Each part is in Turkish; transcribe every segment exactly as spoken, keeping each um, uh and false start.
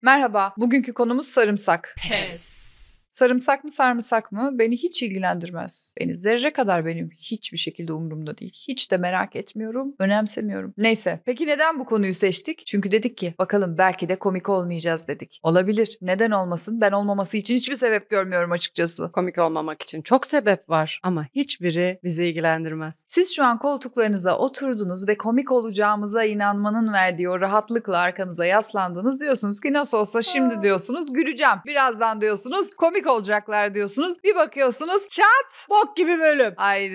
Merhaba, bugünkü konumuz sarımsak. Pes. Sarımsak mı sarımsak mı beni hiç ilgilendirmez. Beni zerre kadar benim hiçbir şekilde umurumda değil. Hiç de merak etmiyorum, önemsemiyorum. Neyse, peki neden bu konuyu seçtik? Çünkü dedik ki bakalım belki de komik olmayacağız dedik. Olabilir, neden olmasın? Ben olmaması için hiçbir sebep görmüyorum açıkçası. Komik olmamak için çok sebep var ama hiçbiri bizi ilgilendirmez. Siz şu an koltuklarınıza oturdunuz ve komik olacağımıza inanmanın verdiği o rahatlıkla arkanıza yaslandınız. Diyorsunuz ki nasıl olsa şimdi diyorsunuz güleceğim. Birazdan diyorsunuz komik olacaklar diyorsunuz. Bir bakıyorsunuz çat. Bok gibi bölüm. Haydi.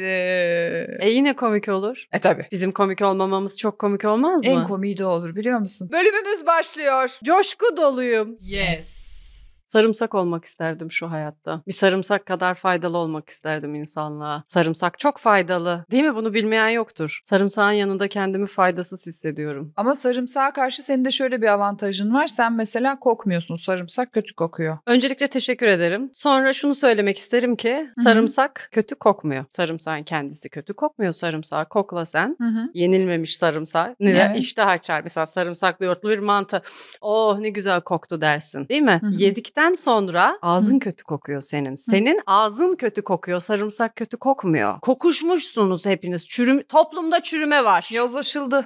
E yine komik olur. E tabii. Bizim komik olmamamız çok komik olmaz mı? En komiği de olur biliyor musun? Bölümümüz başlıyor. Coşku doluyum. Yes. Sarımsak olmak isterdim şu hayatta. Bir sarımsak kadar faydalı olmak isterdim insanlığa. Sarımsak çok faydalı. Değil mi? Bunu bilmeyen yoktur. Sarımsağın yanında kendimi faydasız hissediyorum. Ama sarımsağa karşı senin de şöyle bir avantajın var. Sen mesela kokmuyorsun. Sarımsak kötü kokuyor. Öncelikle teşekkür ederim. Sonra şunu söylemek isterim ki sarımsak kötü kokmuyor. Sarımsağın kendisi kötü kokmuyor. Sarımsağı kokla sen. Hı hı. Yenilmemiş sarımsak. Ne Evet. iştah açar. Mesela sarımsaklı yoğurtlu bir mantı. Oh ne güzel koktu dersin. Değil mi? Hı hı. Yedikten sonra ağzın Hı. kötü kokuyor senin. Senin ağzın kötü kokuyor. Sarımsak kötü kokmuyor. Kokuşmuşsunuz hepiniz. Çürüm, toplumda çürüme var. Yozlaşıldı.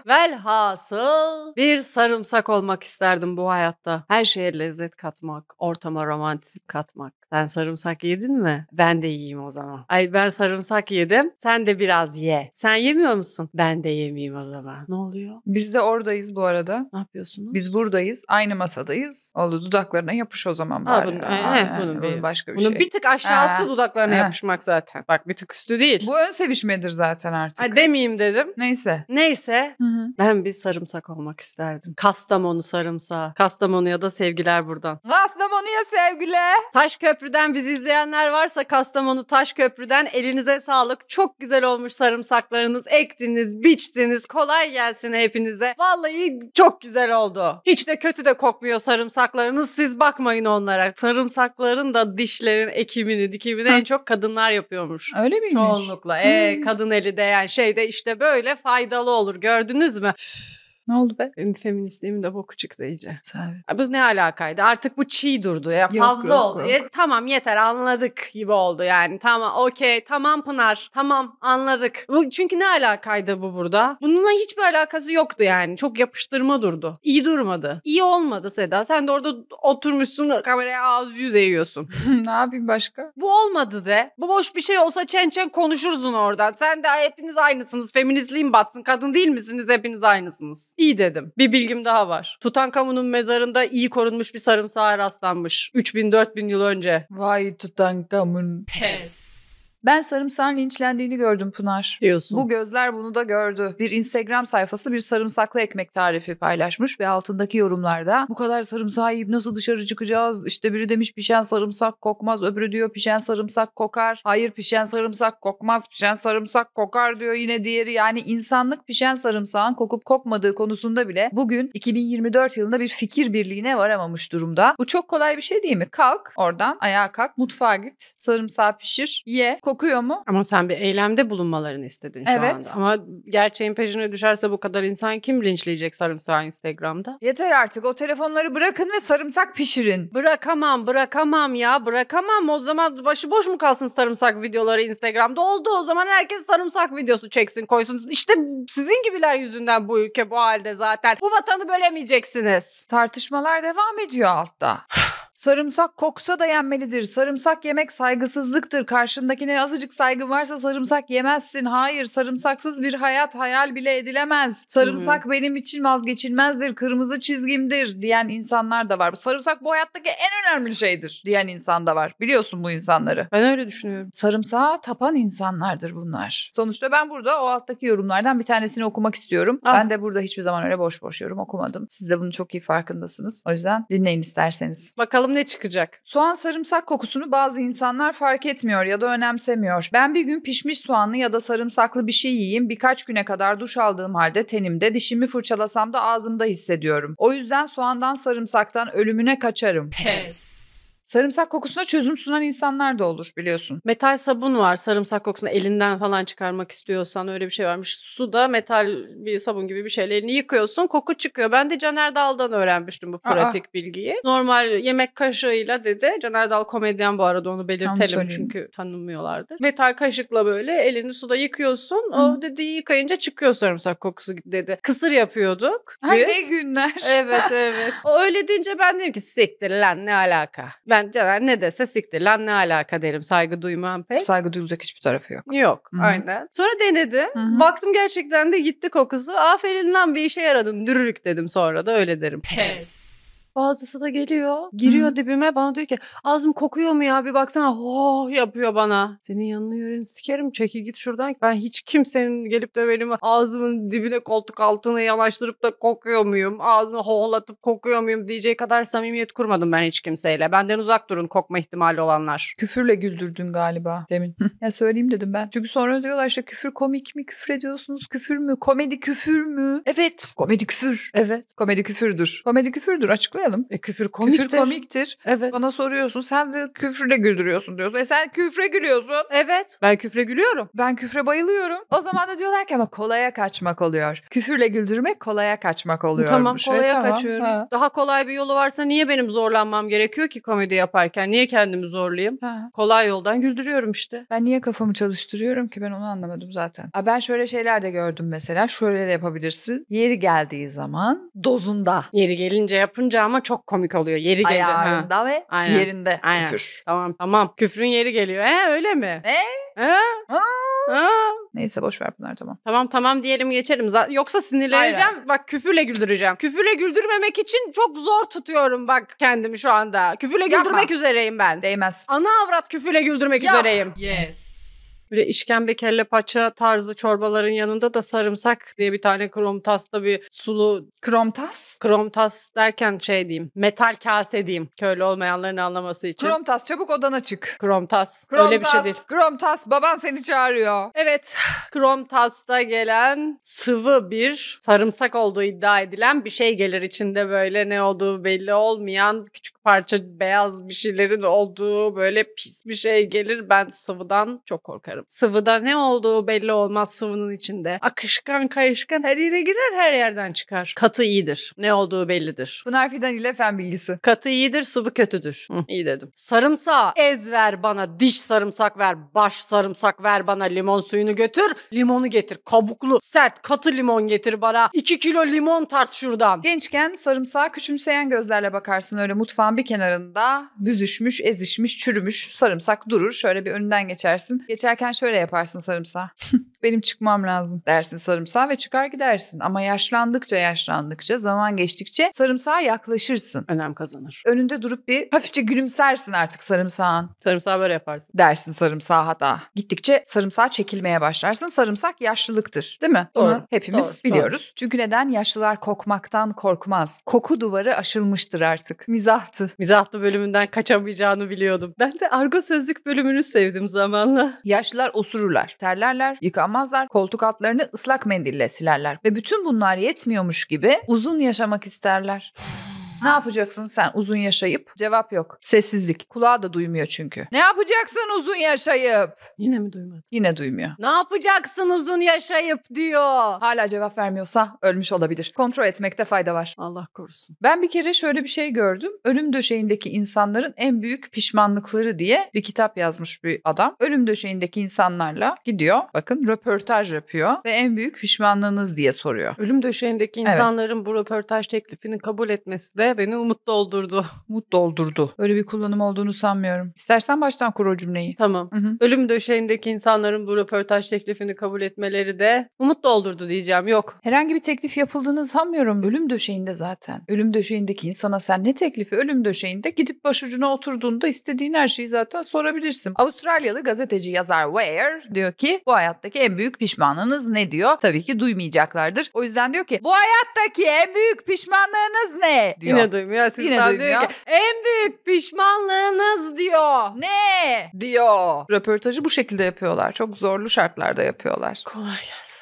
Velhasıl bir sarımsak olmak isterdim bu hayatta. Her şeye lezzet katmak, ortama romantizm katmak. Sen sarımsak yedin mi? Ben de yiyeyim o zaman. Ay ben sarımsak yedim. Sen de biraz ye. Sen yemiyor musun? Ben de yemeyeyim o zaman. Ne oluyor? Biz de oradayız bu arada. Ne yapıyorsunuz? Biz buradayız. Aynı masadayız. Oldu dudaklarına yapış o zaman Ha, bari. bunun, Aa, he, yani bunun, bunun bir, başka bir bunun şey. bir tık aşağısı Ha. dudaklarına Ha. yapışmak zaten. Bak bir tık üstü değil. Bu ön sevişmedir zaten artık. Ay, demeyeyim dedim. Neyse. Neyse. Hı hı. Ben bir sarımsak olmak isterdim. Kastamonu sarımsağı. Kastamonu'ya da sevgiler buradan. Kastamonu'ya sevgili. Taşköprü'den bizi izleyenler varsa Kastamonu Taşköprü'den elinize sağlık. Çok güzel olmuş sarımsaklarınız. Ektiniz, biçtiniz. Kolay gelsin hepinize. Vallahi çok güzel oldu. Hiç de kötü de kokmuyor sarımsaklarınız. Siz bakmayın onlara. Sarımsakların da dişlerin ekimini, dikimini en çok kadınlar yapıyormuş. Öyle miymiş? Çoğunlukla. Ee, Hmm. kadın eli değen şey de işte böyle faydalı olur. Gördünüz mü? Ne oldu be? Benim feministliğimin de boku çıktı iyice. Sen- Ay, bu ne alakaydı? Artık bu çiğ durdu ya. Yok, Fazla yok, oldu. yok. E, tamam yeter anladık gibi oldu yani. Tamam okey tamam Pınar tamam anladık. Bu, çünkü ne alakaydı bu burada? Bununla hiçbir alakası yoktu yani. Çok yapıştırma durdu. İyi durmadı. İyi olmadı Seda. Sen de orada oturmuşsun kameraya ağız yüz eğiyorsun. ne yapayım başka? Bu olmadı de. Bu boş bir şey olsa çen çen konuşursun oradan. Sen de hepiniz aynısınız. Feministliğin batsın. Kadın değil misiniz? Hepiniz aynısınız. İyi dedim. Bir bilgim daha var. Tutankamon'un mezarında iyi korunmuş bir sarımsağa rastlanmış. üç bin dört bin yıl önce. Vay Tutankamun. Pes. Ben sarımsağın linçlendiğini gördüm Pınar. Diyorsun. Bu gözler bunu da gördü. Bir Instagram sayfası bir sarımsaklı ekmek tarifi paylaşmış ve altındaki yorumlarda bu kadar sarımsağı yiyip nasıl dışarı çıkacağız? İşte biri demiş pişen sarımsak kokmaz. Öbürü diyor pişen sarımsak kokar. Hayır pişen sarımsak kokmaz. Pişen sarımsak kokar diyor yine diğeri. Yani insanlık pişen sarımsağın kokup kokmadığı konusunda bile bugün iki bin yirmi dört yılında bir fikir birliğine varamamış durumda. Bu çok kolay bir şey değil mi? Kalk oradan ayağa kalk mutfağa git. Sarımsağı pişir ye. Kokuyor mu? Ama sen bir eylemde bulunmalarını istedin şu Evet. anda. Ama gerçeğin peşine düşerse bu kadar insan kim linçleyecek sarımsağı Instagram'da? Yeter artık o telefonları bırakın ve sarımsak pişirin. Bırakamam, bırakamam ya, bırakamam. O zaman başıboş mu kalsın sarımsak videoları Instagram'da? Oldu o zaman herkes sarımsak videosu çeksin, koysun. İşte sizin gibiler yüzünden bu ülke bu halde zaten. Bu vatanı bölemeyeceksiniz. Tartışmalar devam ediyor altta. Sarımsak koksa da yenmelidir. Sarımsak yemek saygısızlıktır. Karşındakine azıcık saygın varsa sarımsak yemezsin. Hayır, sarımsaksız bir hayat hayal bile edilemez. Sarımsak hmm. benim için vazgeçilmezdir. Kırmızı çizgimdir diyen insanlar da var. Sarımsak bu hayattaki en önemli şeydir diyen insan da var. Biliyorsun bu insanları. Ben öyle düşünüyorum. Sarımsağa tapan insanlardır bunlar. Sonuçta ben burada o alttaki yorumlardan bir tanesini okumak istiyorum. Ah. Ben de burada hiçbir zaman öyle boş boş yorum okumadım. Siz de bunun çok iyi farkındasınız. O yüzden dinleyin isterseniz. Bakalım ne çıkacak? Soğan sarımsak kokusunu bazı insanlar fark etmiyor ya da önemsemiyor. Ben bir gün pişmiş soğanlı ya da sarımsaklı bir şey yiyeyim, birkaç güne kadar duş aldığım halde tenimde, dişimi fırçalasam da ağzımda hissediyorum. O yüzden soğandan sarımsaktan ölümüne kaçarım. Pes. Sarımsak kokusuna çözüm sunan insanlar da olur biliyorsun. Metal sabun var, sarımsak kokusunu elinden falan çıkarmak istiyorsan, öyle bir şey varmış. Suda metal bir sabun gibi bir şeyle elini yıkıyorsun, koku çıkıyor. Ben de Caner Dal'dan öğrenmiştim bu Aa. pratik bilgiyi. Normal yemek kaşığıyla dedi. Caner Dal komedyen bu arada, onu belirtelim söyleyeyim. çünkü tanınmıyorlardır. Metal kaşıkla böyle elini suda yıkıyorsun. Hı. O dedi yıkayınca çıkıyor sarımsak kokusu dedi. Kısır yapıyorduk Ay ne biz. günler. Evet evet. O öyle deyince ben dedim ki siktir lan ne alaka. Ben Caner ne dese siktir lan ne alaka derim. Saygı duymam pek. Saygı duyulacak hiçbir tarafı yok. Yok Hı hı. aynen. Sonra denedim. Hı hı. Baktım gerçekten de gitti kokusu. Aferin lan bir işe yaradın. Dürürük dedim, sonra da öyle derim. Bazısı da geliyor, giriyor Hı. dibime, bana diyor ki ağzım kokuyor mu ya, bir baksana, oh yapıyor bana. Senin yanına yürüyeni sikerim, çekil git şuradan. Ben hiç kimsenin gelip de benim ağzımın dibine koltuk altına yanaştırıp da kokuyor muyum, ağzını hohlatıp kokuyor muyum diyeceği kadar samimiyet kurmadım ben hiç kimseyle. Benden uzak durun kokma ihtimali olanlar. Küfürle güldürdün galiba demin. Ya söyleyeyim dedim ben. Çünkü sonra diyorlar işte küfür komik mi, küfür ediyorsunuz, küfür mü, komedi küfür mü? Evet, komedi küfür. Evet. Komedi küfürdür. Komedi küfürdür, açıklayalım. E, küfür komiktir. Küfür komiktir. Evet. Bana soruyorsun, sen de küfürle güldürüyorsun diyorsun. E sen küfre gülüyorsun. Evet. Ben küfre gülüyorum. Ben küfre bayılıyorum. O zaman da diyorlar ki ama kolaya kaçmak oluyor. Küfürle güldürmek kolaya kaçmak oluyormuş. Tamam, Ve kolaya tamam, kaçıyorum. ha, Daha kolay bir yolu varsa niye benim zorlanmam gerekiyor ki komedi yaparken? Niye kendimi zorlayayım? ha. Kolay yoldan güldürüyorum işte. Ben niye kafamı çalıştırıyorum ki, ben onu anlamadım zaten. Aa, ben şöyle şeyler de gördüm mesela. Şöyle de yapabilirsin. Yeri geldiği zaman dozunda. Yeri gelince yapınca ama çok komik oluyor. Yeri gelince. Ha. Ayarında ve Aynen. yerinde Aynen. küfür. Tamam tamam. Küfrün yeri geliyor. He öyle mi? E? He? Aa! Ha? Neyse boş ver bunlar, tamam. Tamam tamam diyelim geçerim. Z- Yoksa sinirleneceğim. Hayır. Bak küfürle güldüreceğim. Küfürle güldürmemek için çok zor tutuyorum bak kendimi şu anda. Küfürle Yapma. güldürmek üzereyim ben. Değmez. Ana avrat küfürle güldürmek Yap. üzereyim. Yes. Böyle işkembe kelle paça tarzı çorbaların yanında da sarımsak diye bir tane kromtasta bir sulu, Kromtas. kromtas derken şey diyeyim, metal kase diyeyim. Köylü olmayanların anlaması için. Kromtas, çabuk odana çık. Kromtas. Kromtas. Öyle bir şey değil. Kromtas, baban seni çağırıyor. Evet, Kromtas'ta gelen sıvı bir sarımsak olduğu iddia edilen bir şey gelir, içinde böyle ne olduğu belli olmayan küçük parça beyaz bir şeylerin olduğu böyle pis bir şey gelir. Ben sıvıdan çok korkarım. Sıvıda ne olduğu belli olmaz sıvının içinde. Akışkan kayışkan her yere girer, her yerden çıkar. Katı iyidir. Ne olduğu bellidir. Pınar Fidan ile fen bilgisi. Katı iyidir, sıvı kötüdür. Hı, iyi dedim. Sarımsağı ez ver bana, diş sarımsak ver, baş sarımsak ver bana, limon suyunu götür, limonu getir. Kabuklu, sert, katı limon getir bana. iki kilo limon tart şuradan. Gençken sarımsağa küçümseyen gözlerle bakarsın, öyle mutfağın bir kenarında büzüşmüş, ezişmiş, çürümüş sarımsak durur. Şöyle bir önünden geçersin. Geçerken şöyle yaparsın sarımsağı. Benim çıkmam lazım dersin sarımsağa ve çıkar gidersin. Ama yaşlandıkça yaşlandıkça, zaman geçtikçe sarımsağa yaklaşırsın. Önem kazanır. Önünde durup bir hafifçe gülümsersin artık sarımsağın. Sarımsağı böyle yaparsın. Dersin sarımsağa hatta. Gittikçe sarımsağa çekilmeye başlarsın. Sarımsak yaşlılıktır, değil mi? Doğru, Bunu hepimiz doğru, biliyoruz. Çünkü neden? Yaşlılar kokmaktan korkmaz. Koku duvarı aşılmıştır artık. Mizahtı. Mizahtı bölümünden kaçamayacağını biliyordum. Ben de argo sözlük bölümünü sevdim zamanla. Yaşlılar osururlar, terlerler, yıkanmazlar, koltuk altlarını ıslak mendille silerler. Ve bütün bunlar yetmiyormuş gibi uzun yaşamak isterler. Ne yapacaksın sen uzun yaşayıp? Cevap yok. Sessizlik. Kulağı da duymuyor çünkü. Ne yapacaksın uzun yaşayıp? Yine mi duymadın? Yine duymuyor. Ne yapacaksın uzun yaşayıp diyor. Hala cevap vermiyorsa ölmüş olabilir. Kontrol etmekte fayda var. Allah korusun. Ben bir kere şöyle bir şey gördüm. Ölüm döşeğindeki insanların en büyük pişmanlıkları diye bir kitap yazmış bir adam. Ölüm döşeğindeki insanlarla gidiyor. Bakın röportaj yapıyor ve en büyük pişmanlığınız diye soruyor. Ölüm döşeğindeki insanların bu röportaj teklifini kabul etmesi de beni umut doldurdu. Umut doldurdu. Öyle bir kullanım olduğunu sanmıyorum. İstersen baştan kur o cümleyi. Tamam. Hı hı. Ölüm döşeğindeki insanların bu röportaj teklifini kabul etmeleri de umut doldurdu diyeceğim. Yok. Herhangi bir teklif yapıldığını sanmıyorum. Ölüm döşeğinde zaten. Ölüm döşeğindeki insana sen ne teklifi? Ölüm döşeğinde gidip başucuna oturduğunda istediğin her şeyi zaten sorabilirsin. Avustralyalı gazeteci yazar Weir diyor ki bu hayattaki en büyük pişmanlığınız ne diyor? Tabii ki duymayacaklardır. O yüzden diyor ki bu hayattaki en büyük pişmanlığınız ne diyor. Yine duymuyor. Sizden Yine diyor duymuyor. ki en büyük pişmanlığınız diyor. Ne diyor? Röportajı bu şekilde yapıyorlar. Çok zorlu şartlarda yapıyorlar. Kolay gelsin.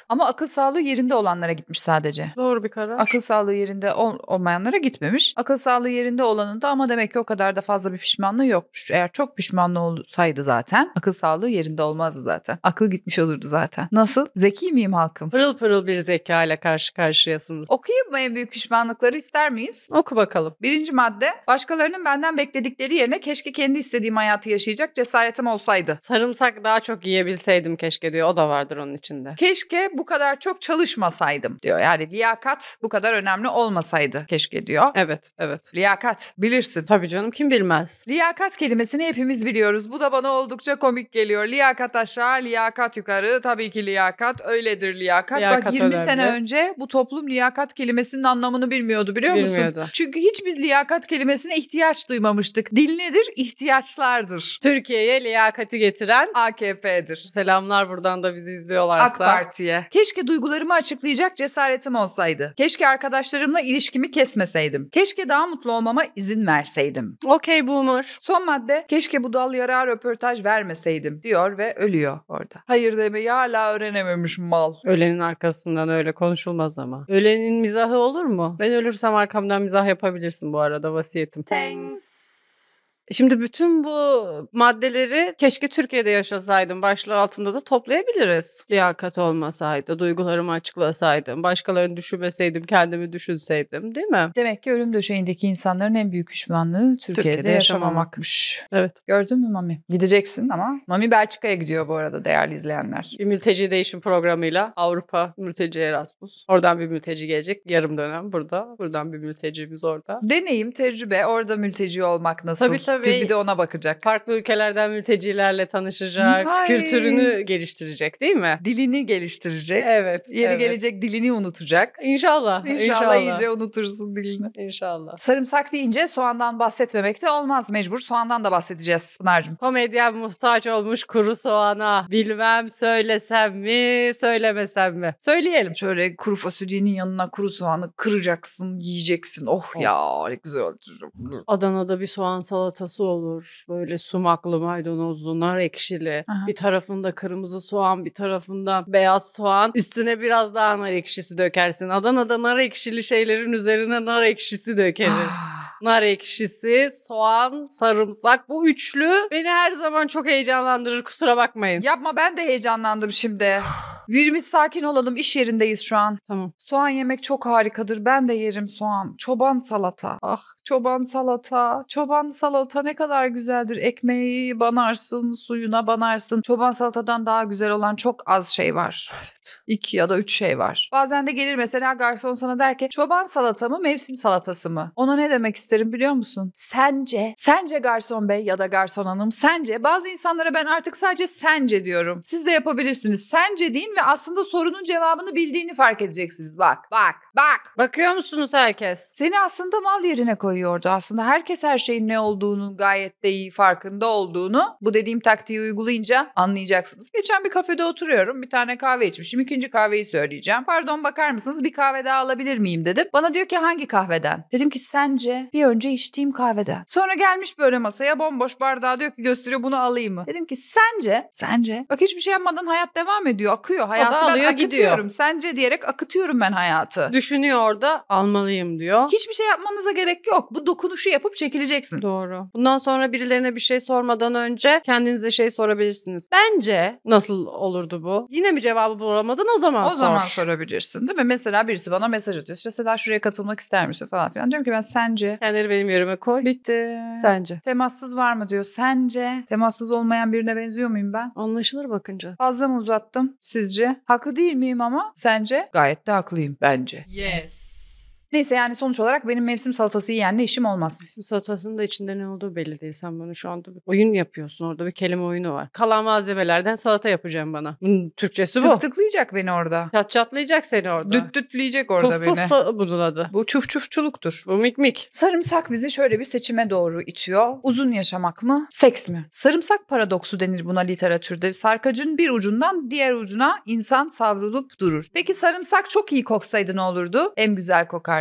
Ama akıl sağlığı yerinde olanlara gitmiş sadece. Doğru bir karar. Akıl sağlığı yerinde ol- olmayanlara gitmemiş. Akıl sağlığı yerinde olanın da ama demek ki o kadar da fazla bir pişmanlığı yokmuş. Eğer çok pişmanlı olsaydı zaten akıl sağlığı yerinde olmazdı zaten. Akıl gitmiş olurdu zaten. Nasıl? Zeki miyim halkım? Pırıl pırıl bir zeka ile karşı karşıyasınız. Okuyayım mı en büyük pişmanlıkları, ister miyiz? Oku bakalım. Birinci madde, başkalarının benden bekledikleri yerine keşke kendi istediğim hayatı yaşayacak cesaretim olsaydı. Sarımsak daha çok yiyebilseydim keşke diyor. O da vardır onun içinde. Keşke bu kadar çok çalışmasaydım diyor. Yani liyakat bu kadar önemli olmasaydı keşke diyor. Evet, evet. Liyakat bilirsin. Tabii canım, kim bilmez. Liyakat kelimesini hepimiz biliyoruz. Bu da bana oldukça komik geliyor. Liyakat aşağı, liyakat yukarı. Tabii ki liyakat öyledir liyakat. Liyakat Bak yirmi önemli. sene önce bu toplum liyakat kelimesinin anlamını bilmiyordu, biliyor musun? Bilmiyordu. Çünkü hiç biz liyakat kelimesine ihtiyaç duymamıştık. Dil nedir? İhtiyaçlardır. Türkiye'ye liyakati getiren A K P'dir. selamlar buradan da bizi izliyorlarsa. AK Parti'ye. Keşke duygularımı açıklayacak cesaretim olsaydı. Keşke arkadaşlarımla ilişkimi kesmeseydim. Keşke daha mutlu olmama izin verseydim. Okey boomer. Son madde, keşke bu dal yarağa röportaj vermeseydim diyor ve ölüyor orada. Hayır demeyi hala öğrenememiş mal. Ölenin arkasından öyle konuşulmaz ama. Ölenin mizahı olur mu? Ben ölürsem arkamdan mizah yapabilirsin bu arada, vasiyetim. Thanks. Şimdi bütün bu maddeleri keşke Türkiye'de yaşasaydım başlığı altında da toplayabiliriz. Liyakat olmasaydı, duygularımı açıklasaydım, başkalarını düşünmeseydim, kendimi düşünseydim, değil mi? Demek ki ölüm döşeğindeki insanların en büyük pişmanlığı Türkiye'de, Türkiye'de yaşamamakmış. Evet. Gördün mü Mami? Gideceksin ama. Mami Belçika'ya gidiyor bu arada değerli izleyenler. Bir mülteci değişim programıyla Avrupa Mülteci Erasmus. Oradan bir mülteci gelecek yarım dönem burada. Buradan bir mültecimiz orada. Deneyim, tecrübe, orada mülteci olmak nasıl? Tabii, tabii. Bir de ona bakacak. Farklı ülkelerden mültecilerle tanışacak, Ay. kültürünü geliştirecek, değil mi? Dilini geliştirecek. Evet. Yeri evet. gelecek dilini unutacak. İnşallah. İnşallah, İnşallah. iyice unutursun dilini. İnşallah. Sarımsak deyince soğandan bahsetmemek de olmaz. Mecbur soğandan da bahsedeceğiz Pınar'cığım. Komedyen muhtaç olmuş kuru soğana. Bilmem söylesem mi, söylemesem mi? Söyleyelim. Şöyle kuru fasulyenin yanına kuru soğanı kıracaksın, yiyeceksin. Oh, Oh. ya ne güzel oldu. Adana'da bir soğan salatası olur. Böyle sumaklı, maydanozlu, nar ekşili. Aha. Bir tarafında kırmızı soğan, bir tarafında beyaz soğan. Üstüne biraz daha nar ekşisi dökersin. Adana'da nar ekşili şeylerin üzerine nar ekşisi dökeriz. Ah. Nar ekşisi, soğan, sarımsak. Bu üçlü beni her zaman çok heyecanlandırır. Kusura bakmayın. Yapma, ben de heyecanlandım şimdi. Birimiz sakin olalım, iş yerindeyiz şu an. Tamam. Soğan yemek çok harikadır. Ben de yerim soğan. Çoban salata. Ah, çoban salata. Çoban salata ne kadar güzeldir. Ekmeği banarsın, suyuna banarsın. Çoban salatadan daha güzel olan çok az şey var. Evet. İki ya da üç şey var. Bazen de gelir mesela garson sana der ki çoban salata mı, mevsim salatası mı? Ona ne demek isterim biliyor musun? Sence. Sence garson bey ya da garson hanım. Sence. Bazı insanlara ben artık sadece sence diyorum. Siz de yapabilirsiniz. Sence deyin ve aslında sorunun cevabını bildiğini fark edeceksiniz. Bak, bak, bak. Bakıyor musunuz herkes? Seni aslında mal yerine koyuyordu. Aslında herkes her şeyin ne olduğunu gayet de iyi farkında olduğunu bu dediğim taktiği uygulayınca anlayacaksınız. Geçen bir kafede oturuyorum. Bir tane kahve içmişim. İkinci kahveyi söyleyeceğim. Pardon, bakar mısınız? Bir kahve daha alabilir miyim dedim. Bana diyor ki hangi kahveden? Dedim ki sence bir önce içtiğim kahveden. Sonra gelmiş böyle masaya bomboş bardağı diyor ki gösteriyor, bunu alayım mı? Dedim ki sence? Sence? Bak hiçbir şey yapmadan hayat devam ediyor. Akıyor. Hayatı ben alıyor, akıtıyorum. gidiyor. Sence diyerek akıtıyorum ben hayatı. Düşünüyor orada, almalıyım diyor. Hiçbir şey yapmanıza gerek yok. Bu dokunuşu yapıp çekileceksin. Doğru. Bundan sonra birilerine bir şey sormadan önce kendinize şey sorabilirsiniz. Bence nasıl olurdu bu? Yine mi cevabı bulamadın? O zaman O sor. zaman sorabilirsin değil mi? Mesela birisi bana mesaj atıyor. İşte Seda şuraya katılmak ister misin falan filan. Diyorum ki ben sence. Kendini benim yerime koy. Bitti. Sence. Temassız var mı diyor. Sence. Temassız olmayan birine benziyor muyum ben? Anlaşılır bakınca. Fazla mı uzattım sizce? Haklı değil miyim ama? Sence? Gayet de haklıyım bence. Yes. Neyse yani sonuç olarak benim mevsim salatası yiyenle işim olmaz. Mevsim salatasının da içinde ne olduğu belli değil. Sen bana şu anda bir oyun yapıyorsun. Orada bir kelime oyunu var. Kalan malzemelerden salata yapacağım bana. Bunun Türkçesi bu. Tık tıklayacak beni orada. Çat çatlayacak seni orada. Düt dütleyecek orada Puf beni. puf da bunun adı. Bu çuf çufçuluktur. Bu mik mik. Sarımsak bizi şöyle bir seçime doğru itiyor. Uzun yaşamak mı, seks mi? Sarımsak paradoksu denir buna literatürde. Sarkacın bir ucundan diğer ucuna insan savrulup durur. Peki sarımsak çok iyi koksaydı ne olurdu? En güzel kokardı.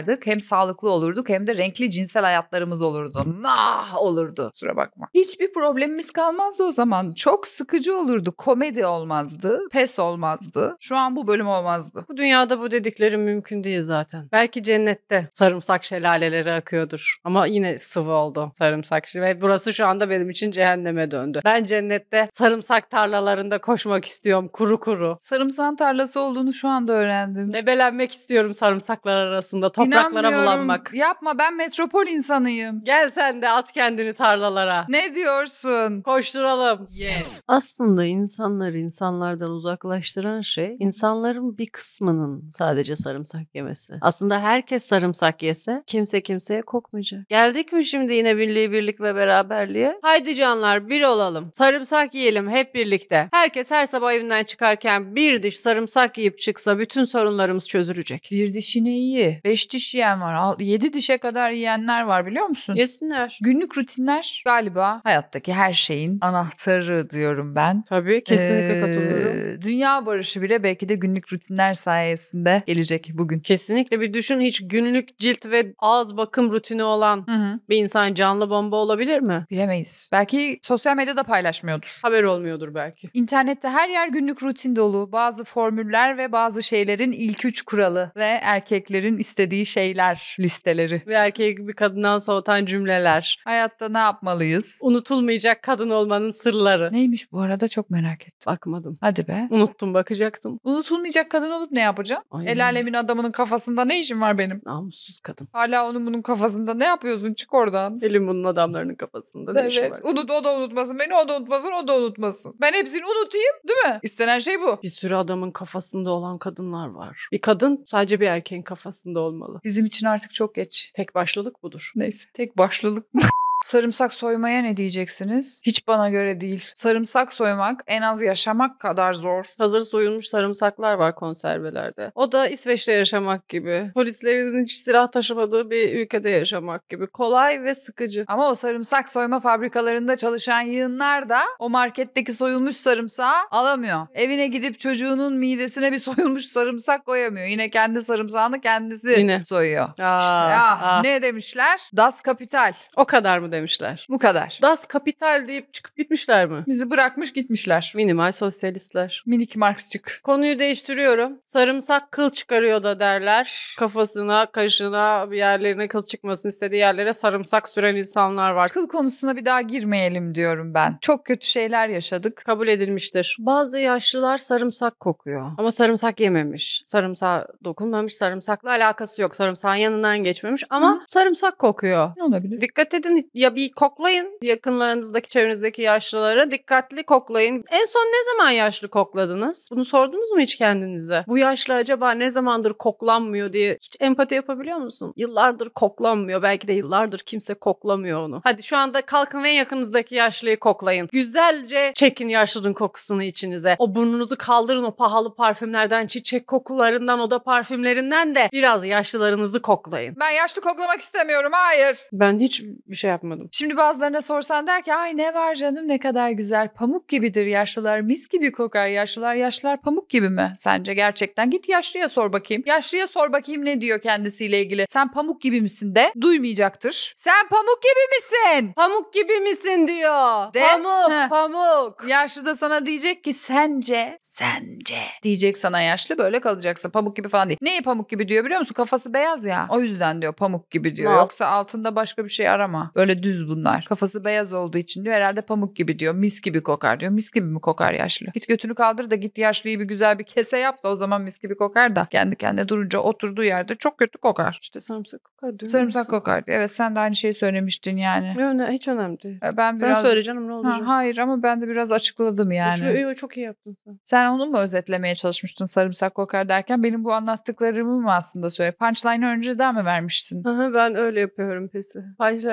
yaşardık. Hem sağlıklı olurduk hem de renkli cinsel hayatlarımız olurdu. Nah olurdu. Kusura bakma. Hiçbir problemimiz kalmazdı o zaman. Çok sıkıcı olurdu. Komedi olmazdı. Pes olmazdı. Şu an bu bölüm olmazdı. Bu dünyada bu dediklerim mümkün değil zaten. Belki cennette sarımsak şelaleleri akıyordur. Ama yine sıvı oldu sarımsak. Ve burası şu anda benim için cehenneme döndü. Ben cennette sarımsak tarlalarında koşmak istiyorum kuru kuru. Sarımsağın tarlası olduğunu şu anda öğrendim. Debelenmek istiyorum sarımsaklar arasında. Topraklara İnanmıyorum. bulanmak. Yapma, ben metropol insanıyım. Gel sen de at kendini tarlalara. Ne diyorsun? Koşturalım. Yes. Aslında insanları insanlardan uzaklaştıran şey insanların bir kısmının sadece sarımsak yemesi. Aslında herkes sarımsak yese kimse kimseye kokmayacak. Geldik mi şimdi yine birliği birlik ve beraberliğe? Haydi canlar bir olalım. Sarımsak yiyelim hep birlikte. Herkes her sabah evinden çıkarken bir diş sarımsak yiyip çıksa bütün sorunlarımız çözülecek. Bir dişine iyi. Beş diş yiyen var. al- Yedi dişe kadar yiyenler var, biliyor musun? Yesinler. Günlük rutinler galiba hayattaki her şeyin anahtarı diyorum ben. Tabii kesinlikle Ee, katılıyorum. Dünya barışı bile belki de günlük rutinler sayesinde gelecek bugün. Kesinlikle bir düşün, hiç günlük cilt ve ağız bakım rutini olan Hı hı. bir insan canlı bomba olabilir mi? Bilemeyiz. Belki sosyal medyada paylaşmıyordur. Haber olmuyordur belki. İnternette her yer günlük rutin dolu. Bazı formüller ve bazı şeylerin ilk üç kuralı ve erkeklerin istediği şeyler listeleri. Bir erkeği bir kadından soğutan cümleler. Hayatta ne yapmalıyız? Unutulmayacak kadın olmanın sırları. Neymiş bu arada, çok merak ettim. Bakmadım. Hadi be. Unuttum, bakacaktım. Unutulmayacak kadın olup ne yapacaksın? Aynen. El alemin adamının kafasında ne işin var benim? Namussuz kadın. Hala onun bunun kafasında ne yapıyorsun? Çık oradan. Elim bunun adamlarının kafasında. Ne işi Evet. var? Unut, o da unutmasın beni, o da unutmasın, o da unutmasın. Ben hepsini unutayım, değil mi? İstenen şey bu. Bir sürü adamın kafasında olan kadınlar var. Bir kadın sadece bir erkeğin kafasında olmalı. Bizim için artık çok geç. Tek başlılık budur. Neyse. Tek başlılık mı? Sarımsak soymaya ne diyeceksiniz? Hiç bana göre değil. Sarımsak soymak en az yaşamak kadar zor. Hazır soyulmuş sarımsaklar var konservelerde. O da İsveç'te yaşamak gibi. Polislerin hiç silah taşımadığı bir ülkede yaşamak gibi. Kolay ve sıkıcı. Ama o sarımsak soyma fabrikalarında çalışan yığınlar da o marketteki soyulmuş sarımsağı alamıyor. Evine gidip çocuğunun midesine bir soyulmuş sarımsak koyamıyor. Yine kendi sarımsağını kendisi Yine. soyuyor. Aa, işte ah, ah. ne demişler? Das Kapital. O kadar mı demişler? Bu kadar. Das Kapital deyip çıkıp gitmişler mi? Bizi bırakmış gitmişler. Minimal sosyalistler. Minik Marksçık. Konuyu değiştiriyorum. Sarımsak kıl çıkarıyor da derler. Kafasına, kaşına, bir yerlerine kıl çıkmasını istediği yerlere sarımsak süren insanlar var. Kıl konusuna bir daha girmeyelim diyorum ben. Çok kötü şeyler yaşadık. Kabul edilmiştir. Bazı yaşlılar sarımsak kokuyor. Ama sarımsak yememiş. Sarımsağa dokunmamış. Sarımsakla alakası yok. Sarımsağın yanından geçmemiş ama Hı. sarımsak kokuyor. Ne olabilir? Dikkat edin, ya bir koklayın yakınlarınızdaki, çevrenizdeki yaşlıları, dikkatli koklayın. En son ne zaman yaşlı kokladınız? Bunu sordunuz mu hiç kendinize? Bu yaşlı acaba ne zamandır koklanmıyor diye hiç empati yapabiliyor musun? Yıllardır koklanmıyor. Belki de yıllardır kimse koklamıyor onu. Hadi şu anda kalkın ve en yakınızdaki yaşlıyı koklayın. Güzelce çekin yaşlının kokusunu içinize. O burnunuzu kaldırın o pahalı parfümlerden, çiçek kokularından, oda parfümlerinden de biraz yaşlılarınızı koklayın. Ben yaşlı koklamak istemiyorum. Hayır. Ben hiç bir şey yapmadım. Şimdi bazılarına sorsan der ki ay ne var canım, ne kadar güzel, pamuk gibidir yaşlılar, mis gibi kokar yaşlılar. Yaşlılar pamuk gibi mi sence gerçekten? Git yaşlıya sor bakayım. Yaşlıya sor bakayım ne diyor kendisiyle ilgili. Sen pamuk gibi misin de, duymayacaktır. Sen pamuk gibi misin? Pamuk gibi misin diyor. De. Pamuk, Heh. pamuk. Yaşlı da sana diyecek ki sence, sence diyecek sana yaşlı, böyle kalacaksın. Pamuk gibi falan değil. Neyi pamuk gibi diyor biliyor musun? Kafası beyaz ya. O yüzden diyor pamuk gibi diyor. Mal. Yoksa altında başka bir şey arama. Böyle düz bunlar. Kafası beyaz olduğu için diyor herhalde pamuk gibi diyor. Mis gibi kokar diyor. Mis gibi mi kokar yaşlı? Git götünü kaldır da git yaşlıyı bir güzel bir kese yap da o zaman mis gibi kokar da. Kendi kendine durunca oturduğu yerde çok kötü kokar. İşte sarımsak kokar diyor. Sarımsak kokar diyor. Evet, sen de aynı şeyi söylemiştin yani. Ne öne, hiç önemli değil. E, Ben Sen biraz... söyle canım, ne Ha, olacak? hayır ama ben de biraz açıkladım yani. Çok, iyi, çok iyi yaptın sen. Sen onu mu özetlemeye çalışmıştın sarımsak kokar derken, benim bu anlattıklarımı mı aslında söyle? Punchline'ı önceden mi vermiştin? Aha, ben öyle yapıyorum pesi. Punchline'ı veriyorum,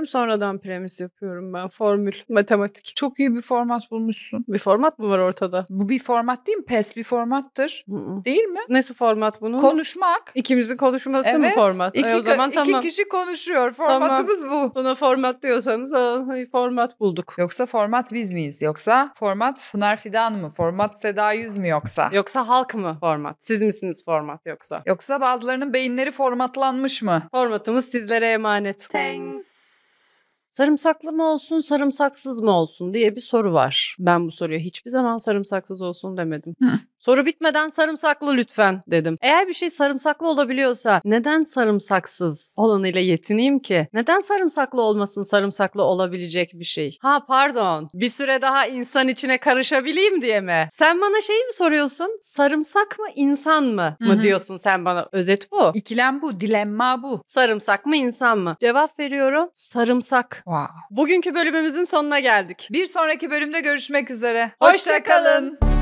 sonradan premis yapıyorum ben. Formül, matematik. Çok iyi bir format bulmuşsun. Bir format mı var ortada? Bu bir format değil mi? PES bir formattır. Hı-hı. Değil mi? Nasıl format bunun? Konuşmak. İkimizin konuşması Evet. mı format? İki, E, o zaman iki tamam. kişi konuşuyor. Formatımız bu. Buna format diyorsanız o, format bulduk. Yoksa format biz miyiz? Yoksa format Pınar Fidan mı? Format Seda Yüz mü yoksa? Yoksa halk mı format? Siz misiniz format yoksa? Yoksa bazılarının beyinleri formatlanmış mı? Formatımız sizlere emanet. Sarımsaklı mı olsun, sarımsaksız mı olsun diye bir soru var. Ben bu soruya hiçbir zaman sarımsaksız olsun demedim. Hı. Soru bitmeden sarımsaklı lütfen dedim. Eğer bir şey sarımsaklı olabiliyorsa neden sarımsaksız olanıyla yetineyim ki? Neden sarımsaklı olmasın sarımsaklı olabilecek bir şey? Ha pardon, bir süre daha insan içine karışabileyim diye mi? Sen bana şeyi mi soruyorsun? Sarımsak mı insan mı Hı mı hı. diyorsun sen bana? Özet bu. İkilem bu, dilemma bu. Sarımsak mı insan mı? Cevap veriyorum. Sarımsak. Wow. Bugünkü bölümümüzün sonuna geldik. Bir sonraki bölümde görüşmek üzere. Hoşça kalın. Hoşça kalın.